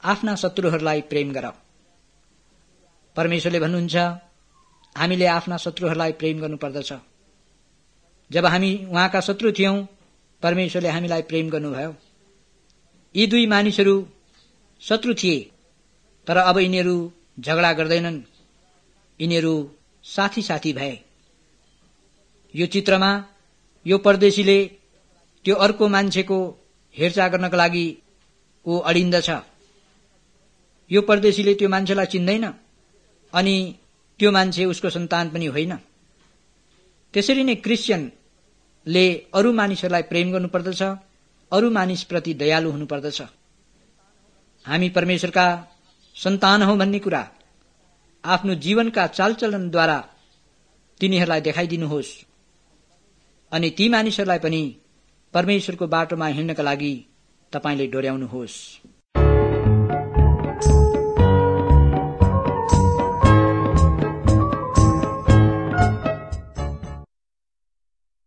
आफ्ना शत्रुहरूलाई प्रेम गर। परमेश्वरले भन्नुहुन्छ हामीले आफ्ना शत्रुहरूलाई प्रेम गर्नुपर्दछ। जब हामी उहाँका शत्रु थियौं, परमेश्वरले हामीलाई प्रेम गर्नुभयो। यी दुई मानिसहरू शत्रु थिए, तर अब यिनीहरू झगडा गर्दैनन्, यिनीहरू साथी साथी भए। यो चित्रमा यो परदेशीले त्यो अर्को मान्छेको हेरचाह गर्नका लागि ऊ अडिन्दछ। यो परदेशीले त्यो मान्छेलाई चिन्दैन अनि त्यो मान्छे उसको सन्तान पनि होइन। त्यसरी नै क्रिस्चियनले अरू मानिसहरूलाई प्रेम गर्नुपर्दछ, अरू मानिसप्रति दयालु हुनुपर्दछ। हामी परमेश्वरका सन्तान हौं भन्ने कुरा आफ्नो जीवनका चालचलनद्वारा तिनीहरूलाई देखाइदिनुहोस् अनि ती मानिसहरूलाई पनि परमेश्वरको बाटोमा हिँड्नका लागि तपाईले डोर्याउनुहोस्।